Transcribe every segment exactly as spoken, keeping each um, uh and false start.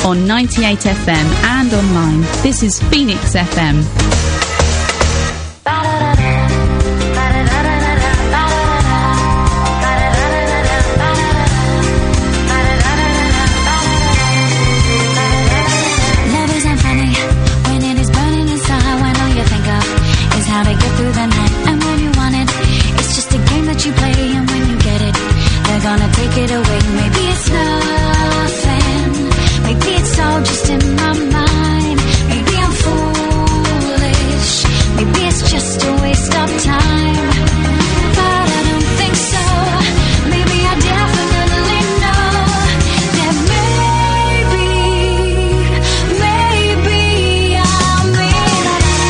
on ninety-eight F M and online. This is Phoenix F M. How to get through the night, and when you want it, it's just a game that you play, and when you get it, they're gonna take it away. Maybe it's nothing, maybe it's all just in my mind, maybe I'm foolish, maybe it's just a waste of time, but I don't think so. Maybe I definitely know that maybe, maybe I'm in.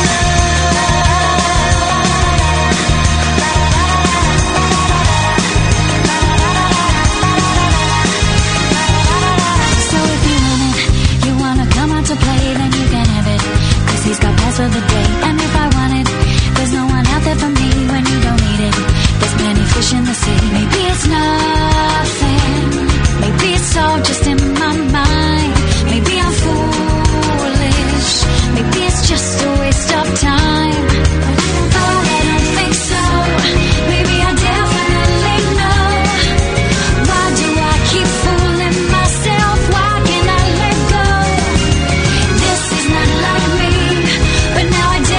To play, then you can have it, cause he's got plans for the day. And if I want it, there's no one out there for me when you don't need it. There's plenty fish in the sea. Maybe it's nothing, maybe it's all just in my mind, maybe I'm foolish, maybe it's just a waste of time, but I don't think so. Maybe I definitely know. Why do I keep fooling myself? Why can't I let go? This is not like me, but now I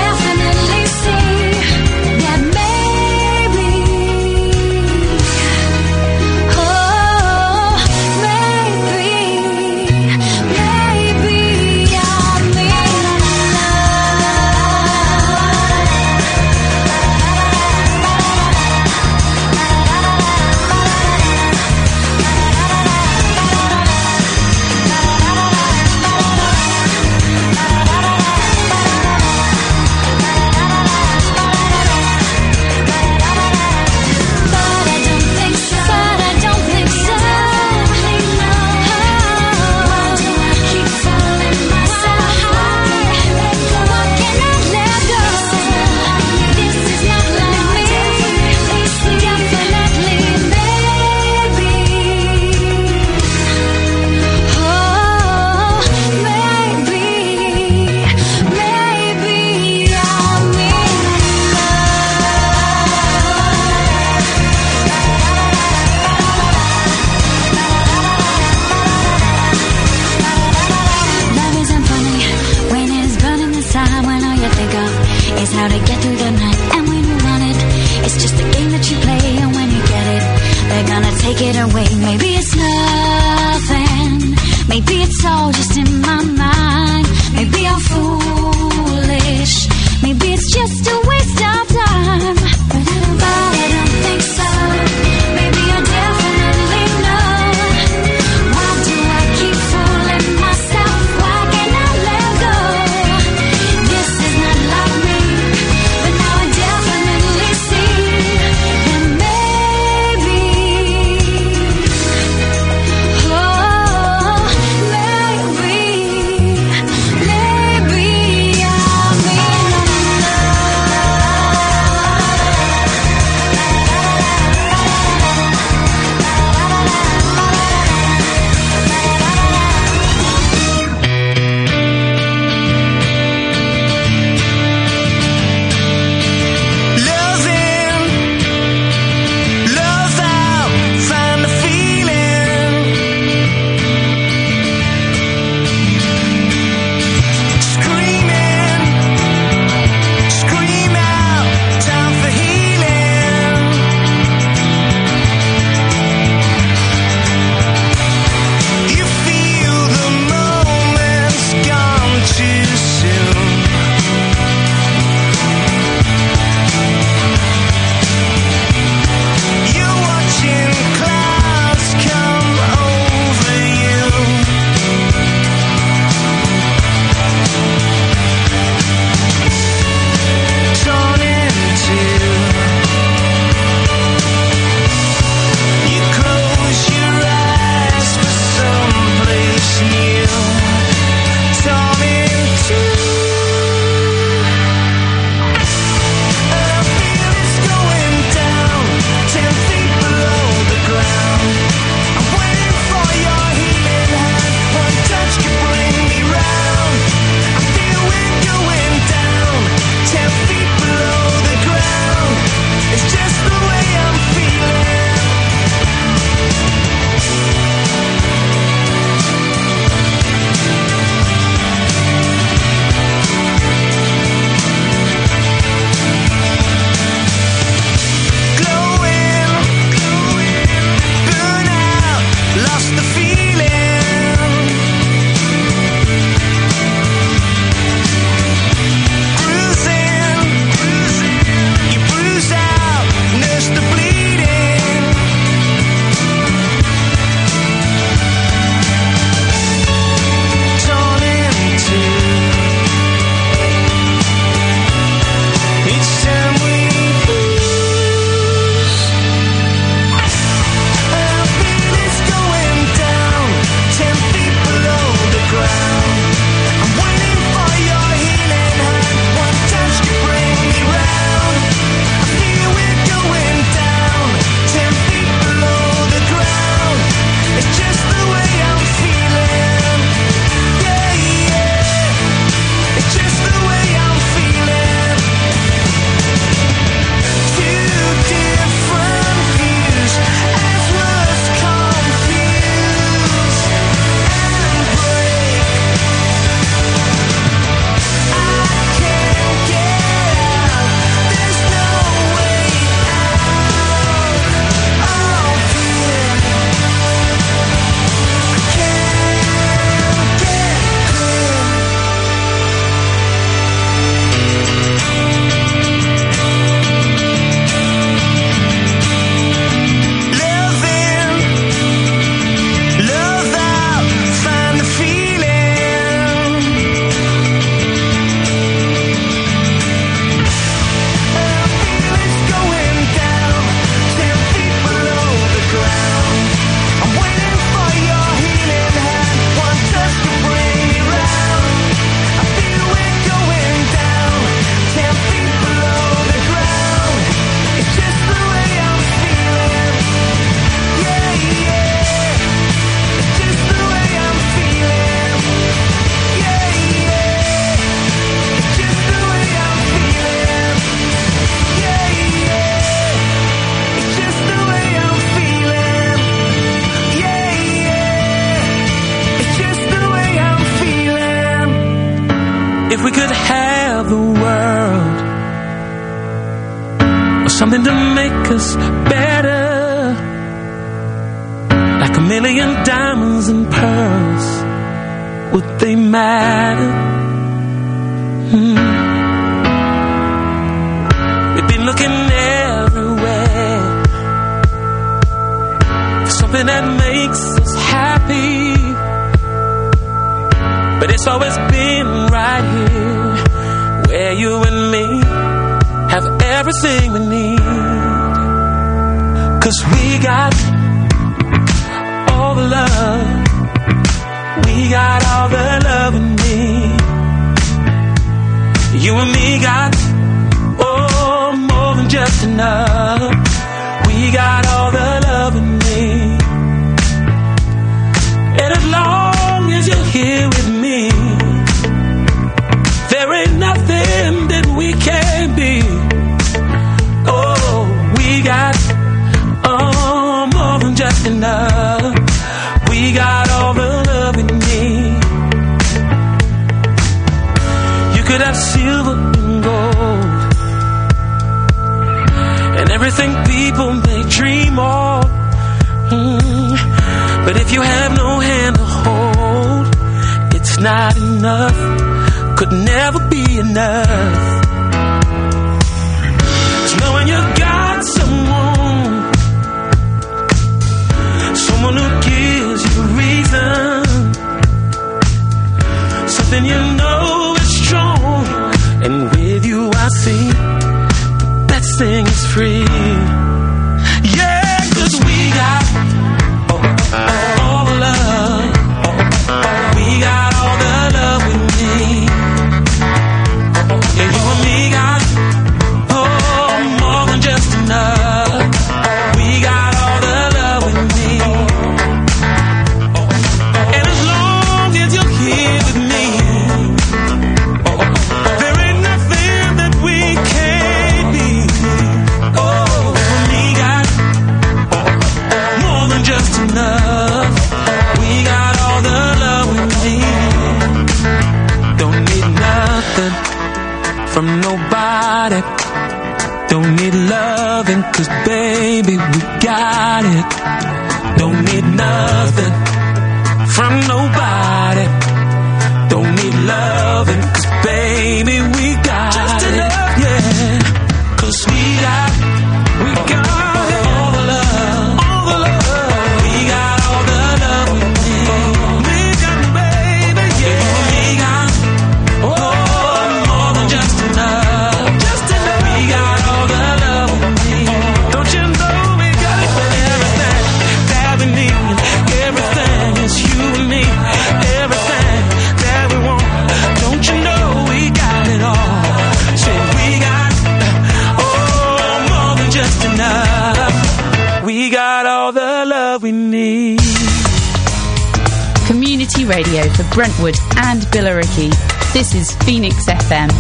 if we could have the world, or something to make us better, like a million diamonds and pearls, would they matter? Hmm. We've been looking everywhere for something that makes us happy, but it's always been right here, where you and me have everything we need. 'Cause we got all the love, we got all the love we need. You and me got, oh, more than just enough. We got all the love we need. And as long as you're here with me, there ain't nothing that we can't be. Oh, we got, oh, more than just enough. We got all the love we need. You could have silver and gold, and everything people may dream of. Mm. But if you have no hand to hold, it's not enough, could never be enough. 'Cause knowing you got someone, someone who gives you reason, something you know is strong, and with you I see the best thing is free. Yeah, 'cause we got oh, all the love, we got all the love we need. Yeah, you and me got, oh, more than just enough. We got all the love we need. And as long as you're here with me, there ain't nothing that we can't be. Oh, we got more than just enough. We got all the love we need. Don't need nothing from nobody. Don't need loving, 'cause baby we got it. Don't need nothing from nobody. Don't need loving, 'cause baby we got just it. Enough, yeah. 'Cause we got, we got all the love, all the love. We got all the love we need. We got, baby, yeah. We got, oh, more than just enough, just enough. We got all the love we need. Don't you know we got it? Everything that we need, everything is you and me. Everything that we want, don't you know we got it all? Say we got, oh, more than just enough. We got all the love we need. Community radio for Brentwood and Billericay. This is Phoenix F M.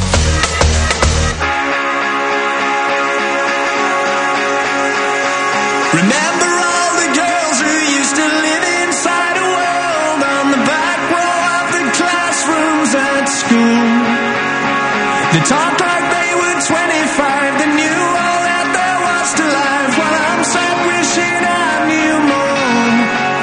Remember all the girls who used to live inside a world on the back row of the classrooms at school. They talked like they were twenty-five, they knew all that there was to life, while I'm sat wishing I knew more.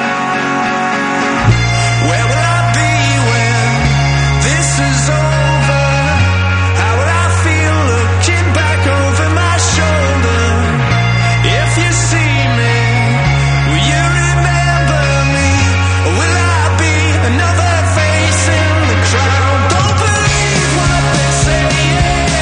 Where will I be when this is over? How will I feel looking back over my shoulder? If you see me, will you remember me? Or will I be another face in the crowd? Don't believe what they say, yeah.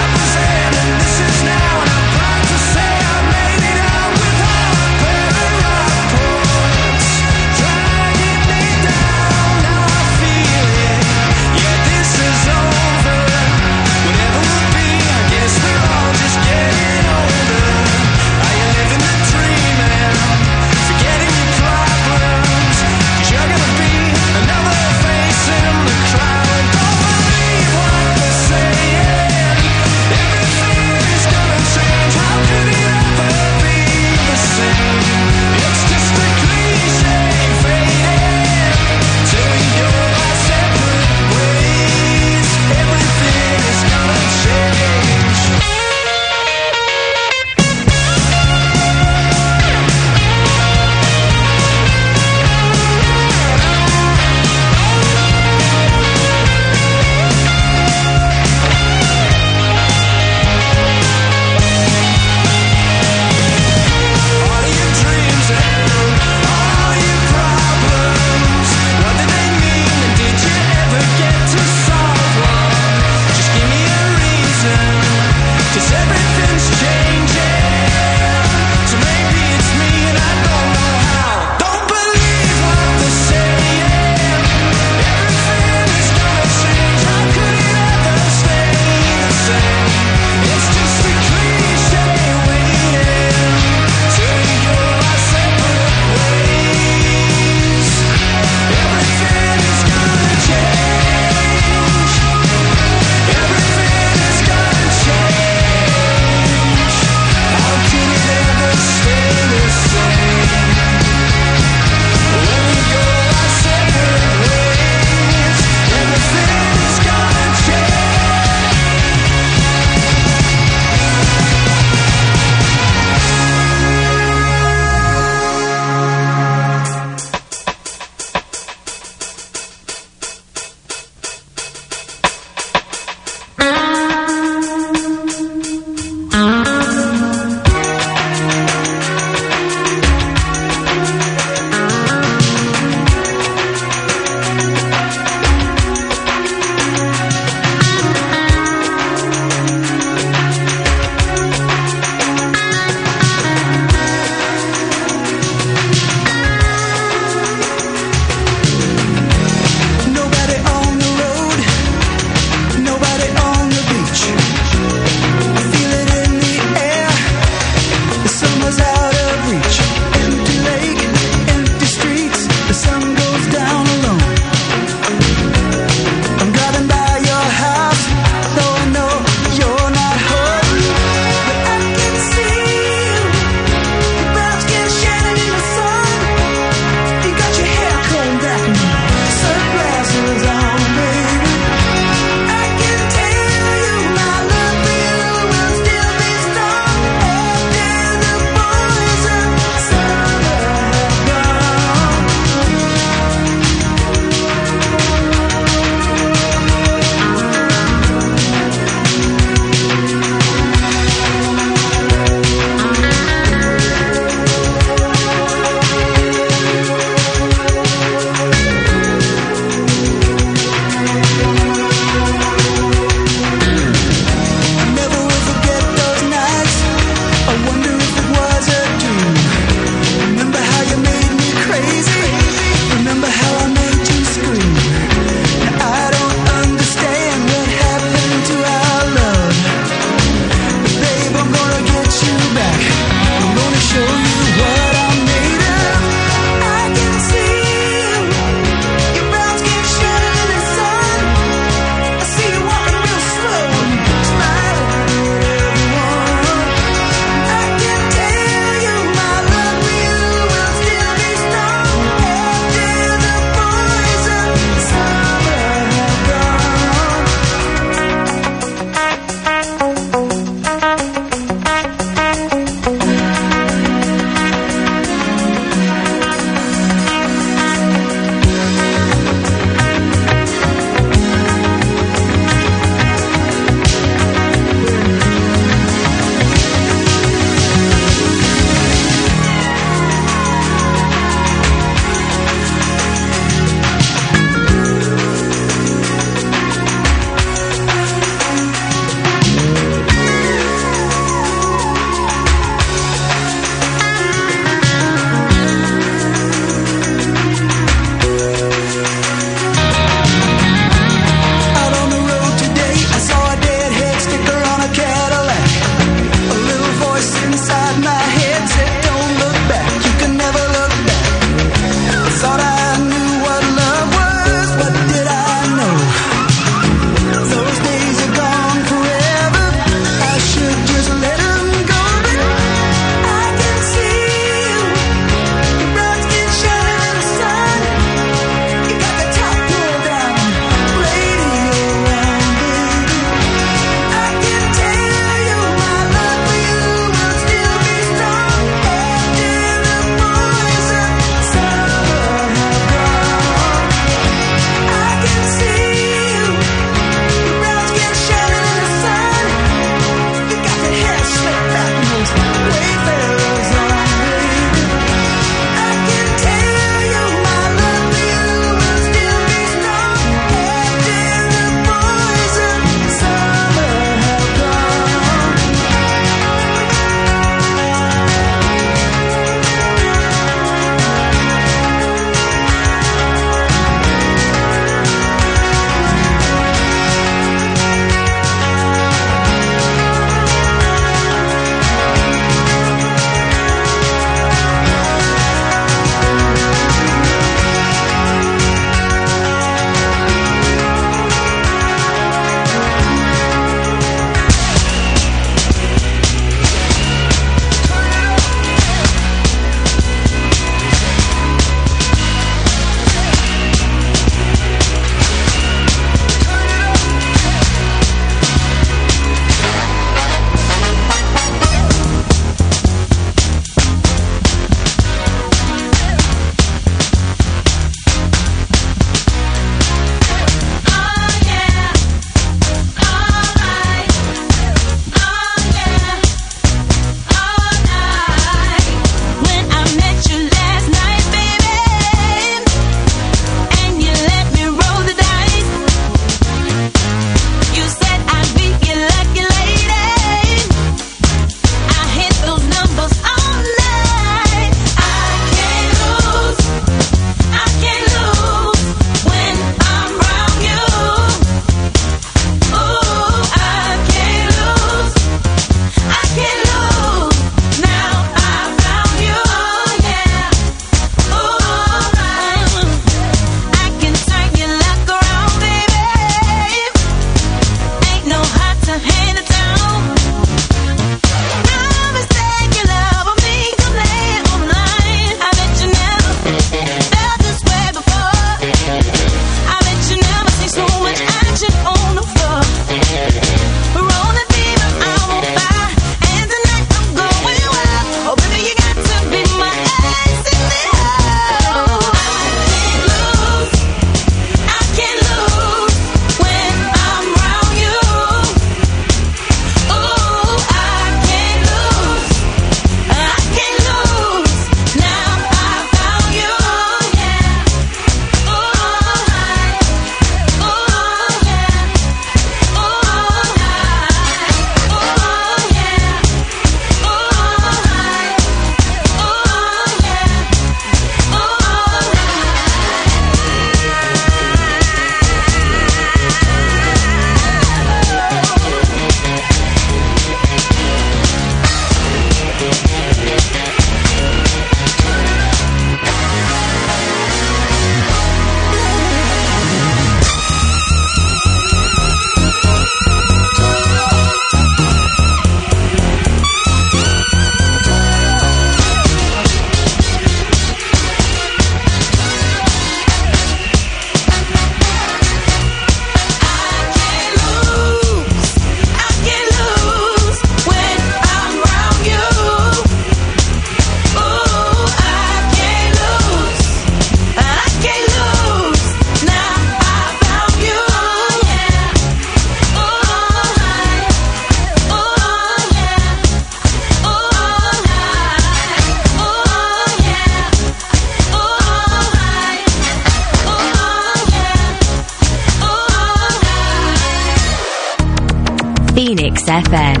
Phoenix F M.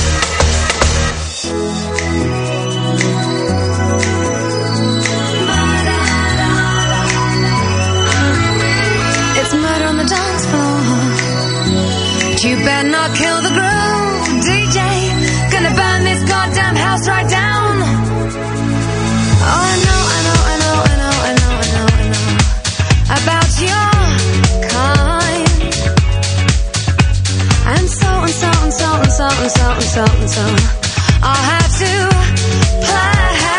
It's murder on the dance floor. You better not kill the groove, D J. Gonna burn this goddamn house right down. Oh, I know, I know, I know, I know, I know, I know, I know about your kind. And so and so and so and so and so and so and so I'll have to play.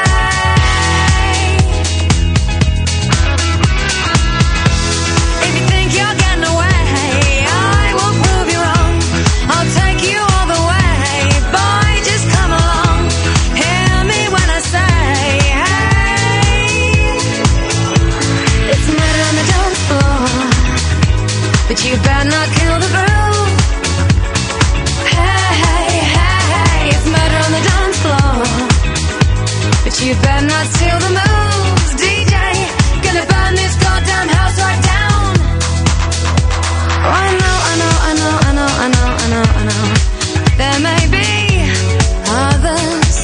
If you think you're getting away, I will prove you wrong. I'll take you all the way. Boy, just come along. Hear me when I say, hey. It's murder on the dance floor, but you better not kill the groove. Hey, hey, hey, it's murder on the dance floor, but you better not steal the moves, D J. Gonna burn this goddamn house right down. Oh, I know, I know, I know, I know, I know, I know, I know. There may be others,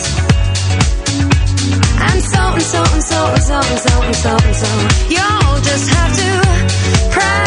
and so and so and so and so and so and so and so. You'll just have to pray.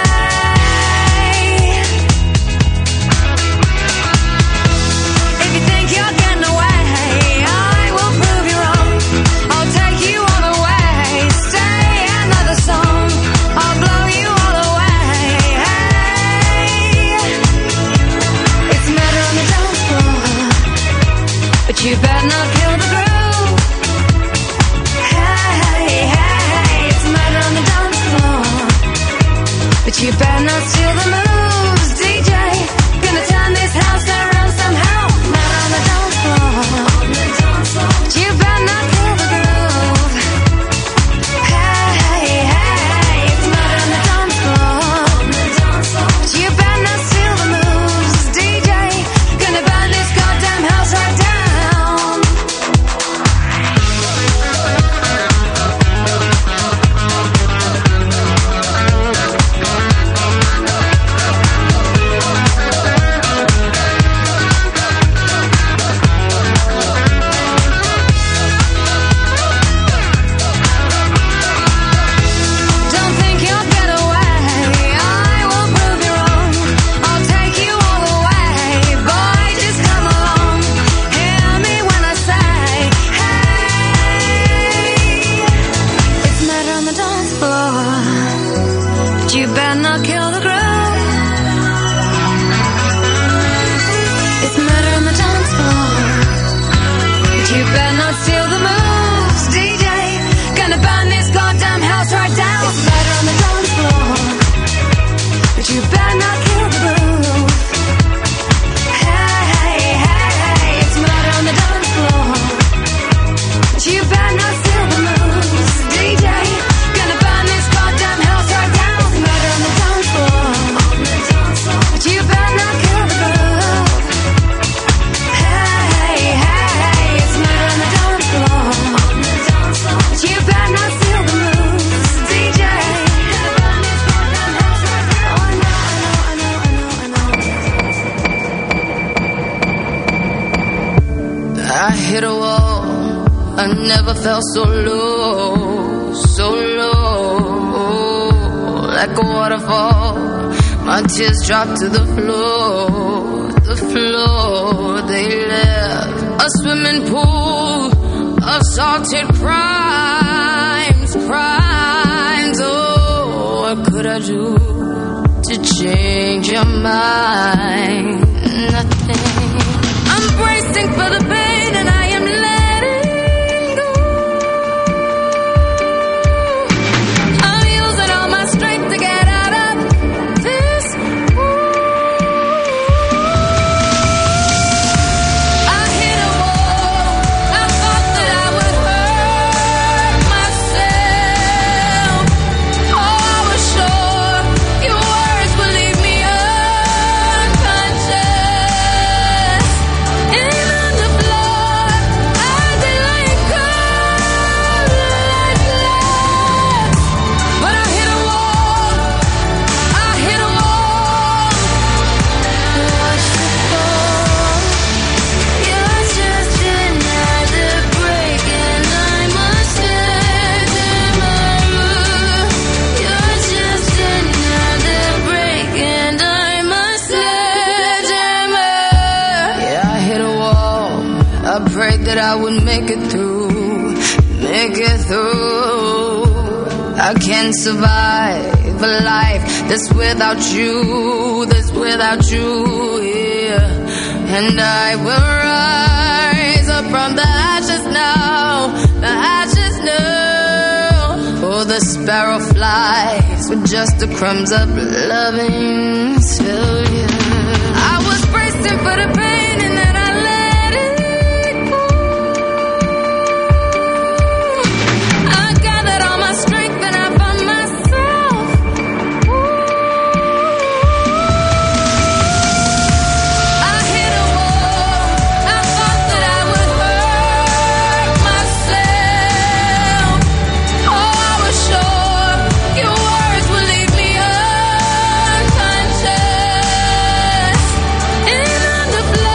If you think you're getting away, I will prove you wrong. I'll take you all the way. Say another song, I'll blow you all away. Hey, it's murder on the dance floor, but you better not kill the groove. Hey, hey, hey, it's murder on the dance floor, but you better not steal the moves, D J. Gonna turn this house around somehow. Murder on the dance floor, but you better not kill the groove. Hey, hey, hey, it's murder on the dance floor, but you better not steal the moves, D J. Gonna burn this goddamn house right down. Don't think you'll get away, I will prove you wrong. I'll take you all the way. Boy, just come along. Hear me when I say, hey. It's murder on the dance floor, but you better not kill the groove. It's murder on the dance floor, but you better not steal the moves, D J. Gonna burn this goddamn house right down. It's murder on the dance floor, but you better not kill the groove. Hey, hey, hey, hey, it's murder on the dance floor, but you better not steal the moves, D J. Gonna burn this goddamn house right down. It's murder on the dance floor, but you better not kill the groove. Hey, hey, hey, it's murder on the dance floor, but you better not steal the moves, D J. Gonna burn this goddamn house right down. Oh, I know, I know, I know, I know, I know. I hit a wall, I never felt so low, so low, like a waterfall. My tears dropped to the floor, the floor. They left a swimming pool of salted crimes, crimes. Oh, what could I do to change your mind? Nothing. I'm bracing for the pain and I am letting go. I'm using all my strength to get out of this pool. I hit a wall. I thought that I would hurt myself. Oh, I was sure your words would leave me unconscious. I prayed that I would make it through, make it through. I can't survive a life that's without you, that's without you, yeah. And I will rise up from the ashes now, the ashes now. Oh, the sparrow flies with just the crumbs of loving still, yeah. I was bracing for the pain and then I let it go. I gathered all my strength and I found myself. I hit a wall. I thought that I would hurt myself. Oh, I was sure your words would leave me unconscious. And on the floor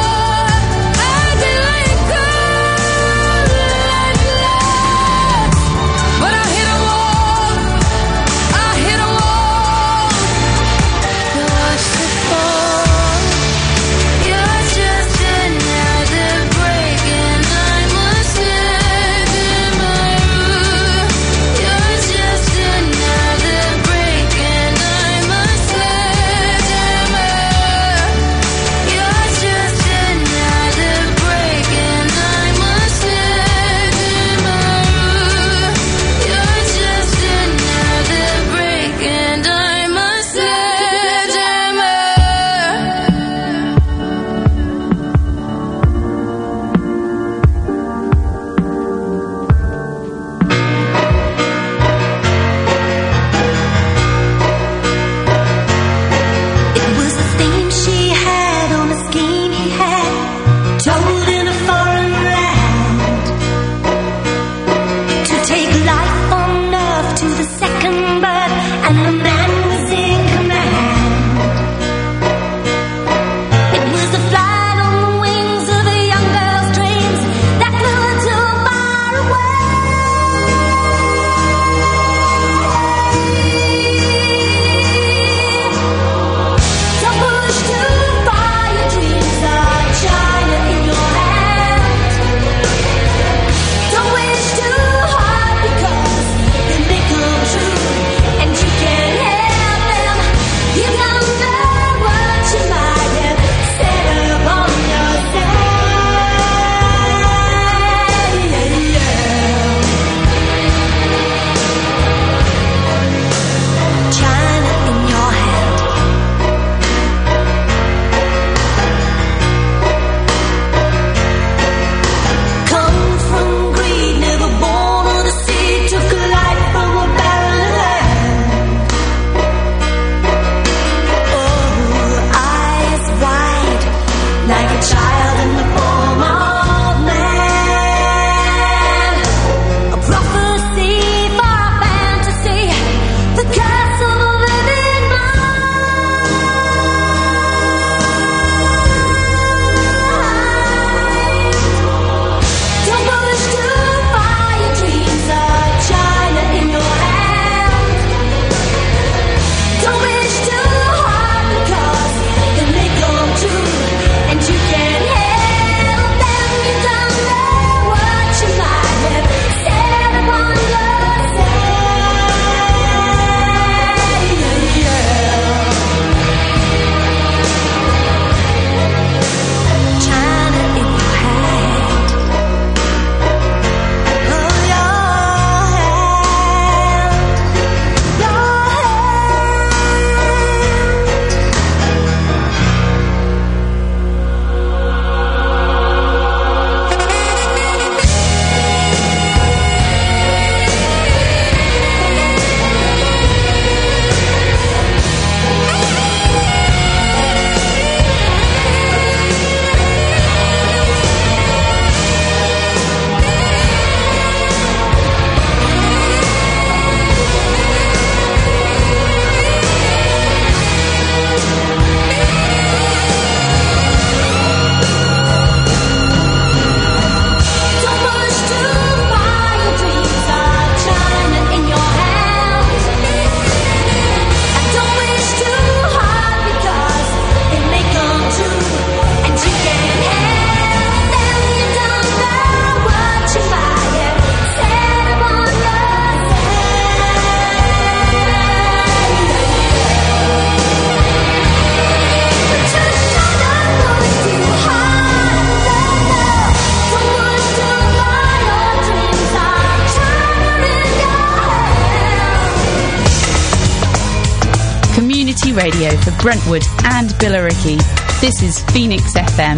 Community radio for Brentwood and Billericay. This is Phoenix F M.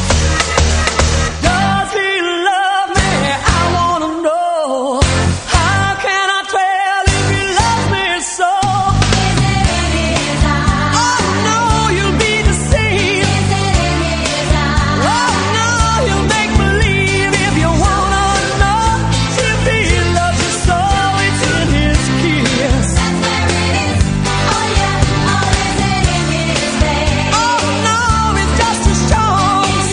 Does he love me? I wanna know. How can I tell if he loves me so? Is it in his eyes? Oh no, you'll be deceived. Is it in his eyes? Oh no, you'll make believe if you wanna know. If he loves you so, it's in his kiss. That's where it is. Oh yeah. Oh, is it in his face? Oh no, it's just as strong. Is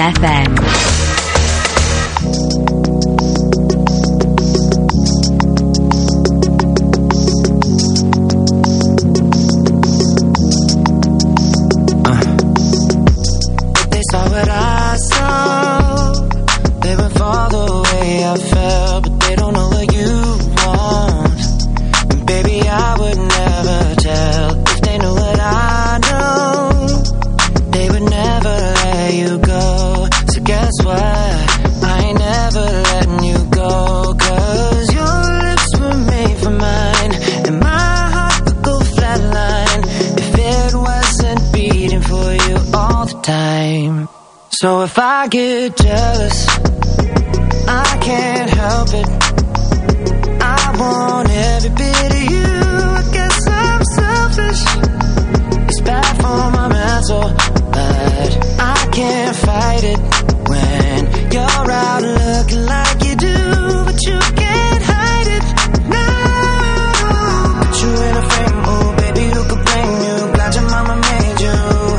F M. So if I get jealous, I can't help it. I want every bit of you. I guess I'm selfish. It's bad for my mental, but I can't fight it when you're out looking like you do, but you can't hide it. No, put you in a frame, oh baby, who could blame you? Glad your mama made you,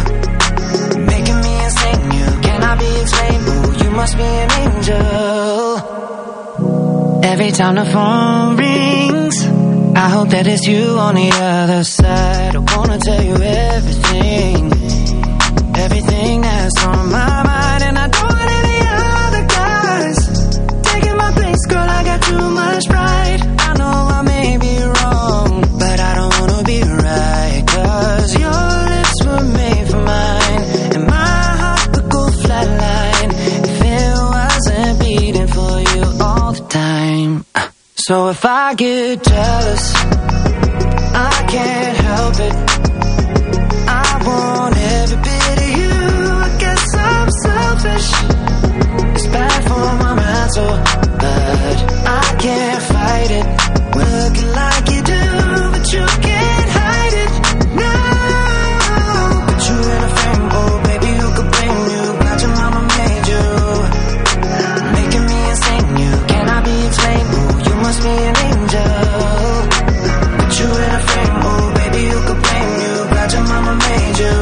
making me insane. You cannot be explained. Ooh, you must be an angel. Every time the phone rings, I hope that it's you on the other side. I wanna tell you everything, everything that's on my mind, and I don't want any other guys taking my place, girl. I got too much pride. I know I may be wrong, but I don't wanna be right, 'cause your lips were made for mine, and my heart could go flatline if it wasn't beating for you all the time. So if I get jealous, I can't help it. I want every bit of you. I guess I'm selfish. It's bad for my mental, but I can't fight it. We're looking like you do, but you can't hide it. No, put you in a frame, oh baby, who could blame you? Glad your mama made you, making me insane. You cannot be explained. Ooh, you must be an angel. Put you in a frame, oh baby, who could blame you? Glad your mama made you,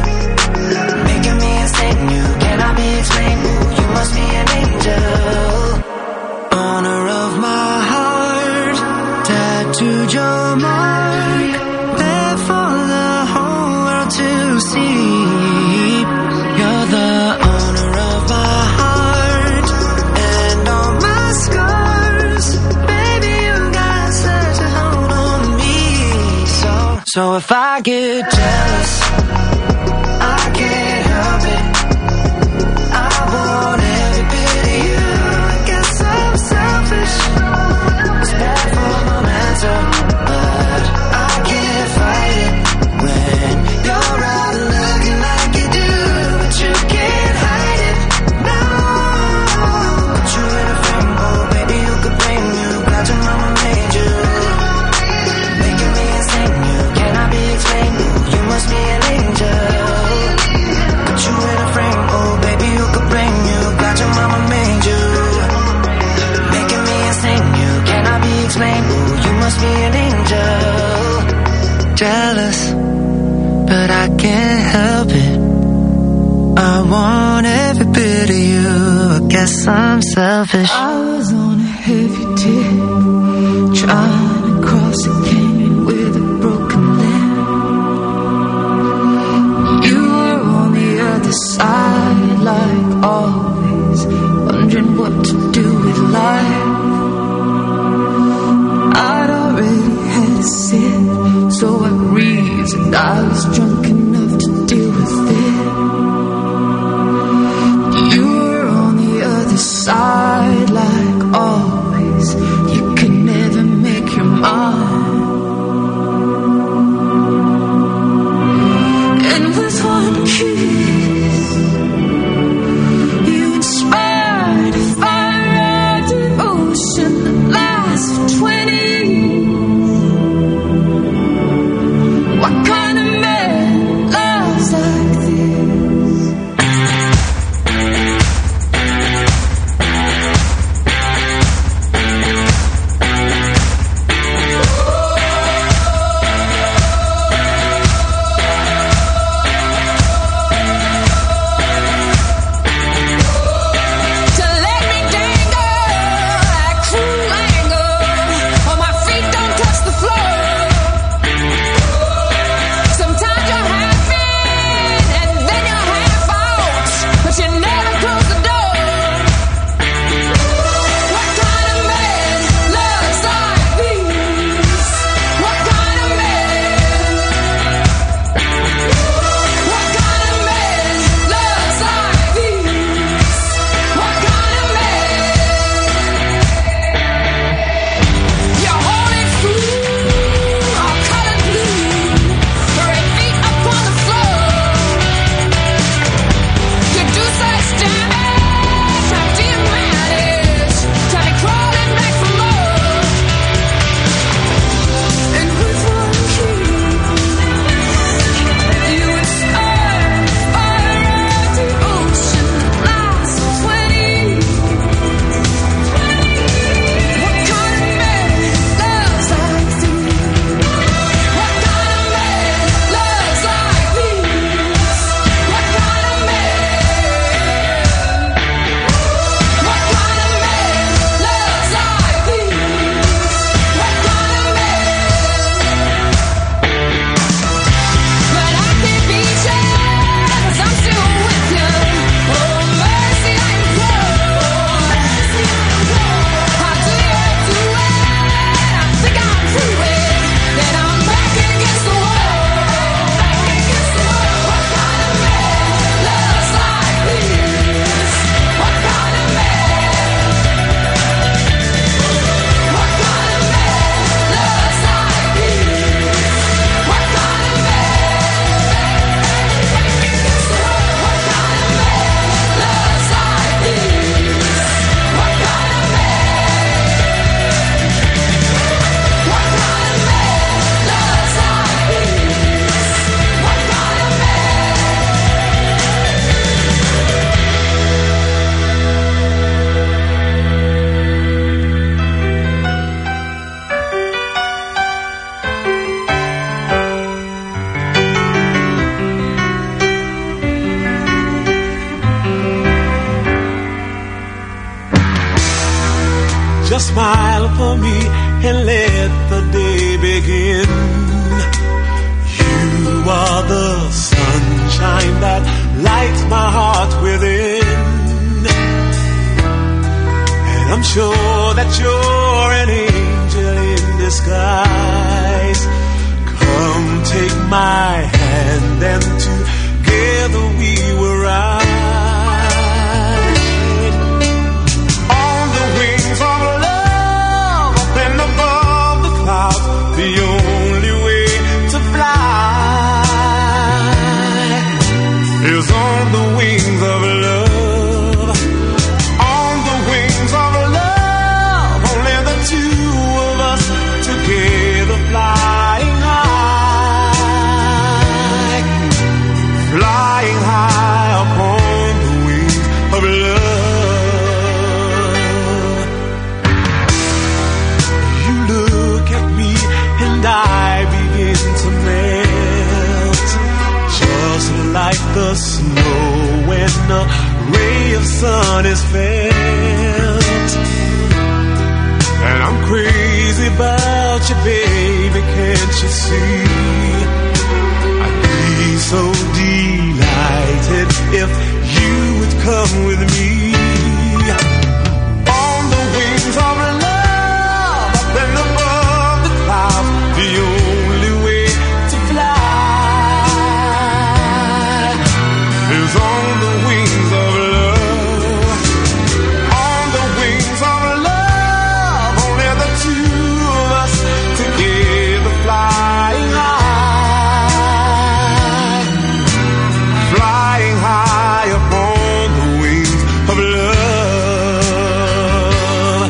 making me insane. You cannot be explained. Ooh, you must be an angel. Honor of my heart, tattooed your mark, there for the whole world to see. You're the owner of my heart and all my scars. Baby, you got such a hold on me. So, so if I get jealous, I can't help it. I want every bit of you. I guess I'm selfish. It's bad for my mental, but I can't fight it when you're out looking like you do, but you can't hide it. No, put you in a frame, oh baby, who could blame you? Glad your mama made you, making me insane. You cannot be explained. Ooh, you must be an angel. Put you in a frame, oh baby, who could blame you? Glad your mama made you, making me insane. You cannot be explained. Ooh, you must be an angel. Jealous, but I can't help it. I want every bit of you. I guess I'm selfish. I was on a heavy tip, trying to cross a canyon with a broken limb. You were on the other side, like always, wondering what to do with life. I'd already had a sip, so I reasoned I was drunk enough to deal with it. You were on the other side, like always. You could never make your mind. And with one kiss, you inspired a fire of devotion that lasts for twenty years. What kind of man loves like this? smile for me and let the day begin. You are the sunshine that lights my heart within. And I'm sure that you're an angel in disguise. Come take my hand and together we will ride on the wings of love, up and above the clouds. The only way to fly is on the wings of love, on the wings of love. Only the two of us together flying high, flying high upon the wings of love. You look at me and I begin to melt, just like the snow when a ray of sun is felt. And I'm crazy about you, baby, can't you see? I'd be so delighted if you would come with me. On the wings of love, up and above the clouds, the only way to fly is on the wings of love, on the wings of love. Only the two of us together flying high, flying high upon the wings of love.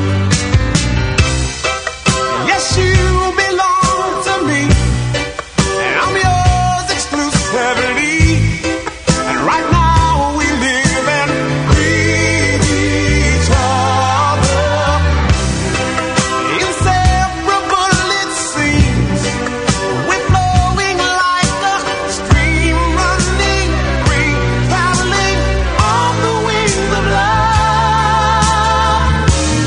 Yes, you belong to me, and I'm yours exclusively. And right now we live and breathe each other, inseparable it seems. We're flowing like a stream, running free, traveling on the wings of love,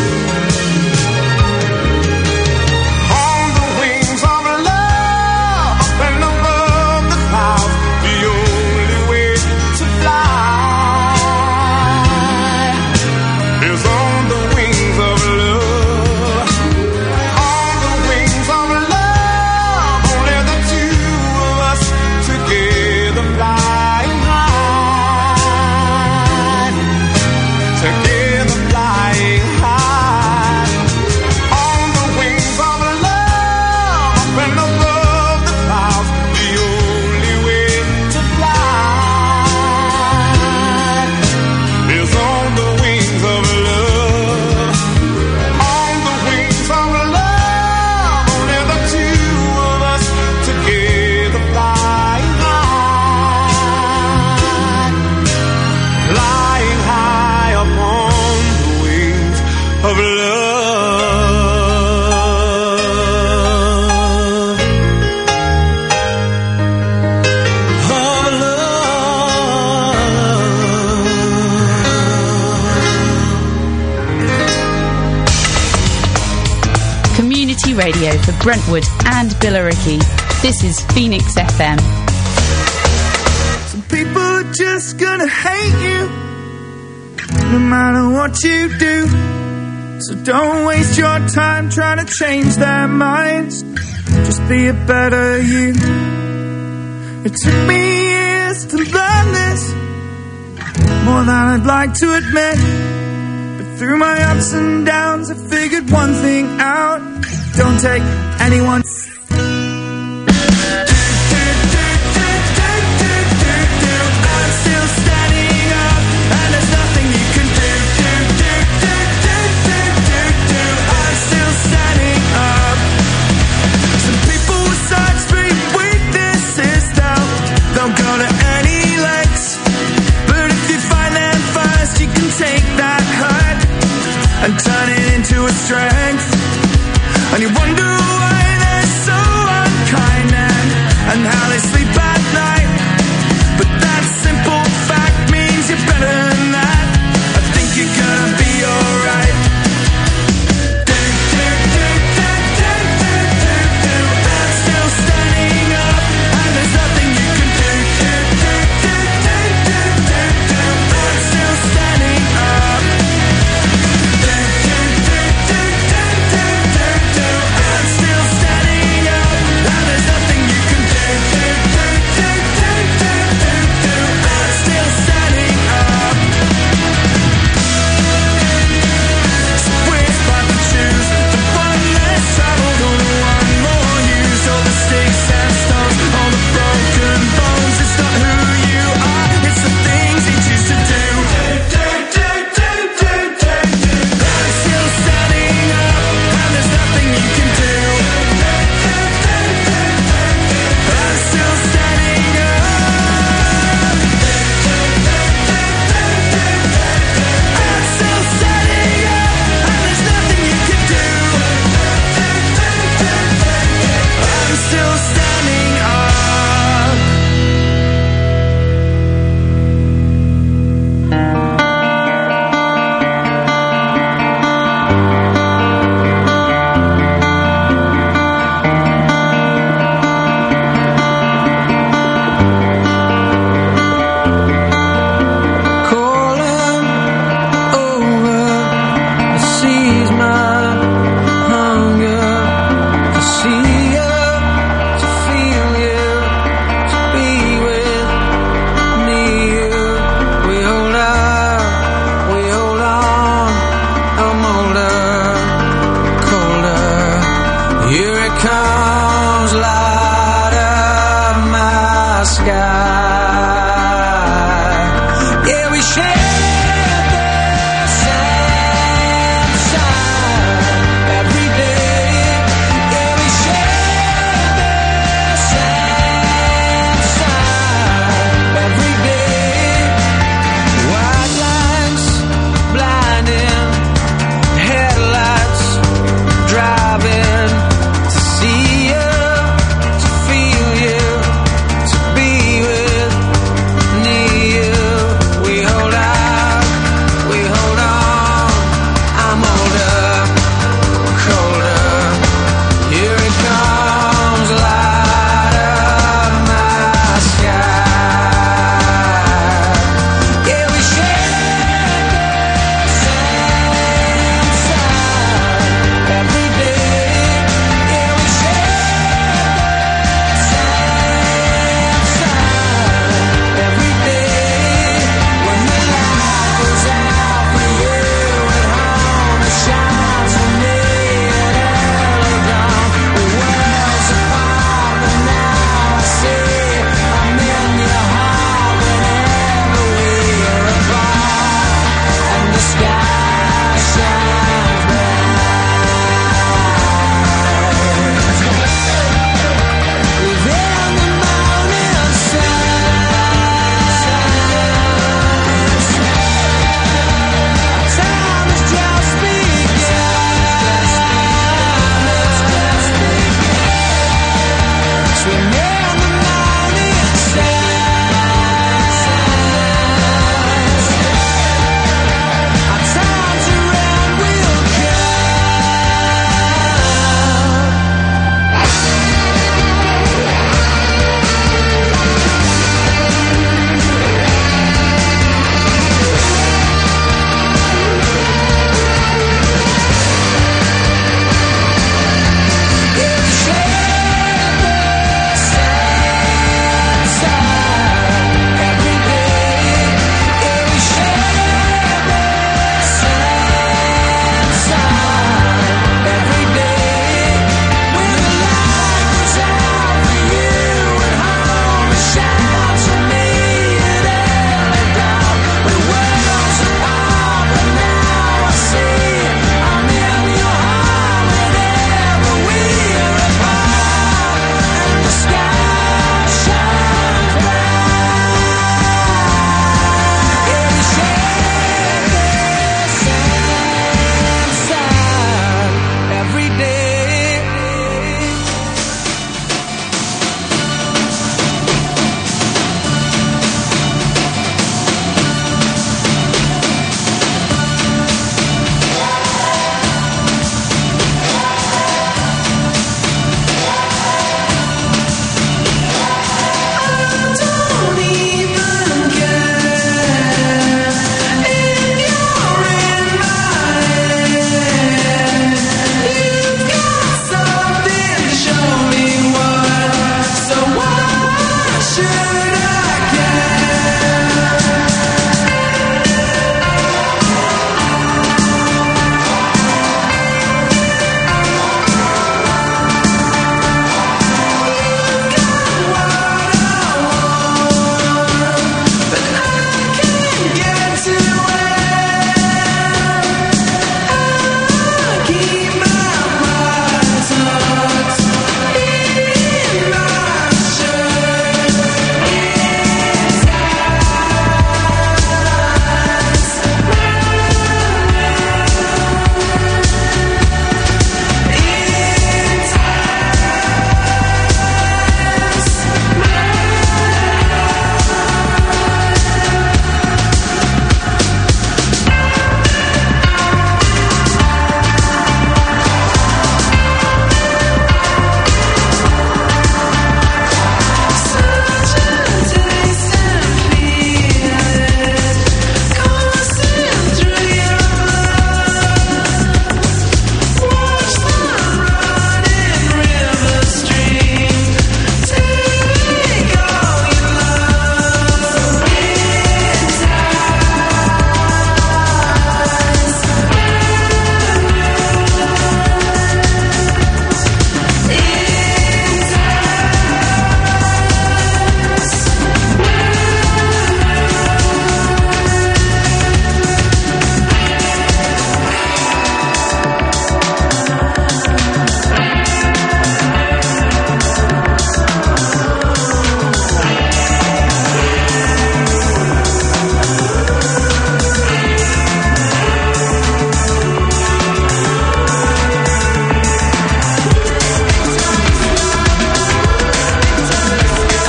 on the wings of love, up and above the clouds. The only way to fly is on the wings of love, on the wings of love. Only the two of us together flying high, together flying high, on the wings of love, up and above the clouds. The only way to fly is on the wings of love, on the wings of love. Only the two of us together flying high, flying high upon the wings of love, of love. Community radio for Brentwood and Billericay. This is Phoenix F M. Some people are just gonna hate you, no matter what you do. So don't waste your time trying to change their minds. Just be a better you. It took me years to learn this, more than I'd like to admit. But through my ups and downs, I figured one thing out: don't take anyone. I'm still standing up, and there's nothing you can do. I'm still standing up. Some people with such great weaknesses, though, they'll go to any lengths. But if you find them first, you can take that hurt and turn it into a strength. And you wonder why there's come.